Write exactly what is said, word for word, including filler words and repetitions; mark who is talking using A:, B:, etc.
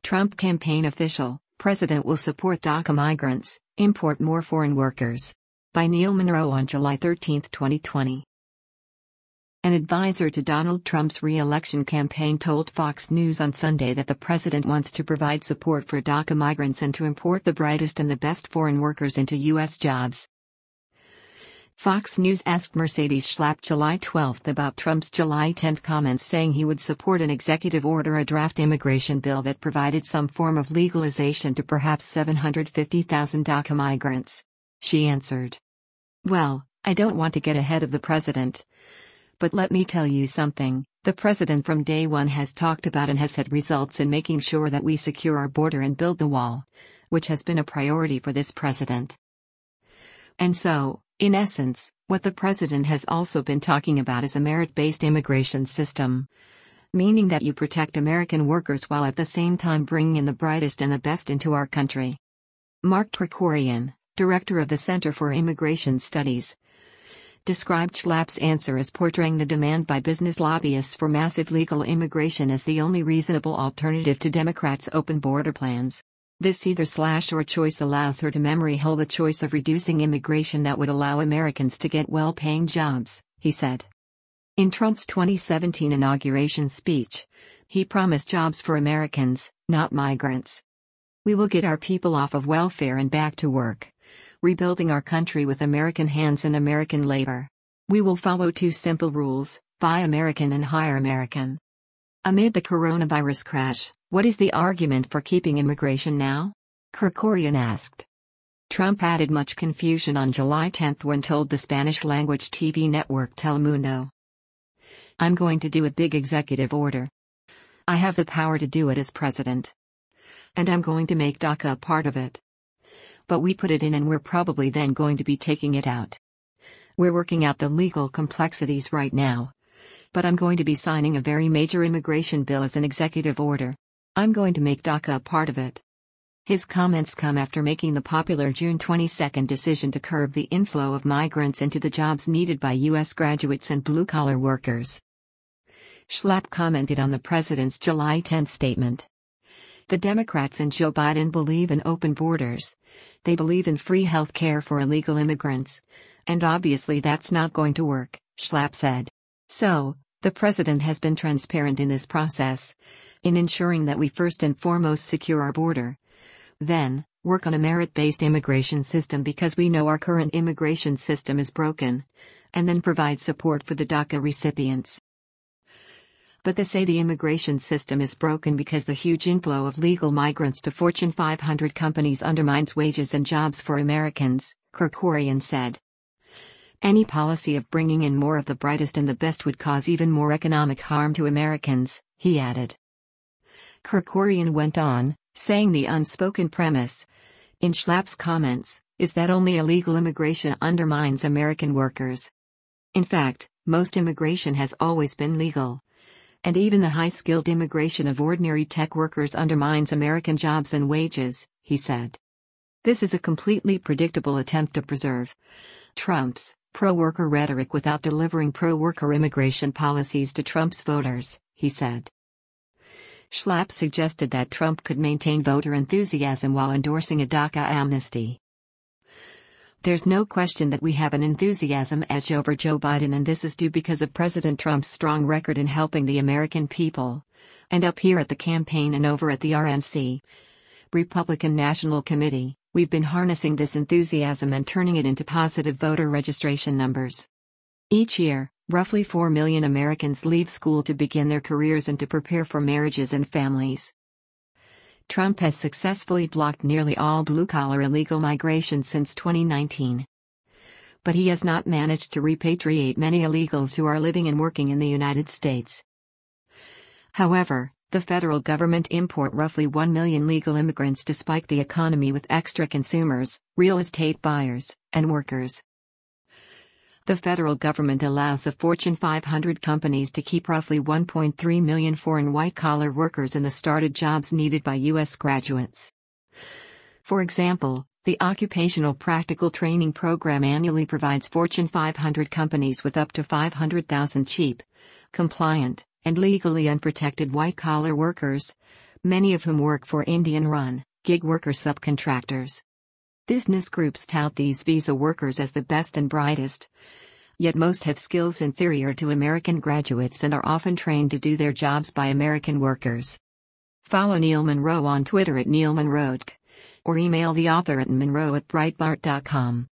A: Trump campaign official, President will support DACA migrants, import more foreign workers. By Neil Monroe on July thirteenth, twenty twenty. An advisor to Donald Trump's re-election campaign told Fox News on Sunday that the president wants to provide support for DACA migrants and to import the brightest and the best foreign workers into U S jobs. Fox News asked Mercedes Schlapp July twelfth about Trump's July tenth comments saying he would support an executive order, a draft immigration bill that provided some form of legalization to perhaps seven hundred fifty thousand DACA migrants. She answered, "Well, I don't want to get ahead of the president. But let me tell you something, the president from day one has talked about and has had results in making sure that we secure our border and build the wall, which has been a priority for this president. And so, in essence, what the president has also been talking about is a merit-based immigration system. Meaning that you protect American workers while at the same time bringing in the brightest and the best into our country." Mark Krikorian, director of the Center for Immigration Studies, described Schlapp's answer as portraying the demand by business lobbyists for massive legal immigration as the only reasonable alternative to Democrats' open border plans. This either slash or choice allows her to memory hole the choice of reducing immigration that would allow Americans to get well-paying jobs, he said. In Trump's twenty seventeen inauguration speech, he promised jobs for Americans, not migrants. "We will get our people off of welfare and back to work, rebuilding our country with American hands and American labor. We will follow two simple rules: buy American and hire American." Amid the coronavirus crash, what is the argument for keeping immigration now? Krikorian asked. Trump added much confusion on July tenth when told the Spanish-language T V network Telemundo, "I'm going to do a big executive order. I have the power to do it as president. And I'm going to make DACA a part of it. But we put it in and we're probably then going to be taking it out. We're working out the legal complexities right now. But I'm going to be signing a very major immigration bill as an executive order. I'm going to make DACA a part of it." His comments come after making the popular June twenty-second decision to curb the inflow of migrants into the jobs needed by U S graduates and blue-collar workers. Schlapp commented on the president's July tenth statement. "The Democrats and Joe Biden believe in open borders. They believe in free health care for illegal immigrants. And obviously that's not going to work," Schlapp said. "So, the president has been transparent in this process, in ensuring that we first and foremost secure our border. Then, work on a merit-based immigration system because we know our current immigration system is broken. And then provide support for the DACA recipients. But they say the immigration system is broken because the huge inflow of legal migrants to Fortune five hundred companies undermines wages and jobs for Americans," Krikorian said. "Any policy of bringing in more of the brightest and the best would cause even more economic harm to Americans," he added. Krikorian went on, saying the unspoken premise, in Schlapp's comments, is that only illegal immigration undermines American workers. In fact, most immigration has always been legal. And even the high-skilled immigration of ordinary tech workers undermines American jobs and wages," he said. "This is a completely predictable attempt to preserve Trump's pro-worker rhetoric without delivering pro-worker immigration policies to Trump's voters," he said. Schlapp suggested that Trump could maintain voter enthusiasm while endorsing a DACA amnesty. "There's no question that we have an enthusiasm edge over Joe Biden, and this is due because of President Trump's strong record in helping the American people. And up here at the campaign and over at the R N C, Republican National Committee, we've been harnessing this enthusiasm and turning it into positive voter registration numbers. Each year, roughly four million Americans leave school to begin their careers and to prepare for marriages and families. Trump has successfully blocked nearly all blue-collar illegal migration since twenty nineteen. But he has not managed to repatriate many illegals who are living and working in the United States. However, the federal government import roughly one million legal immigrants to spike the economy with extra consumers, real estate buyers, and workers. The federal government allows the Fortune five hundred companies to keep roughly one point three million foreign white-collar workers in the started jobs needed by U S graduates. For example, the Occupational Practical Training Program annually provides Fortune five hundred companies with up to five hundred thousand cheap, compliant, and legally unprotected white-collar workers, many of whom work for Indian-run, gig worker subcontractors. Business groups tout these visa workers as the best and brightest. Yet most have skills inferior to American graduates and are often trained to do their jobs by American workers. Follow Neil Munro on Twitter at Neil Munro, or email the author at munro at breitbart dot com.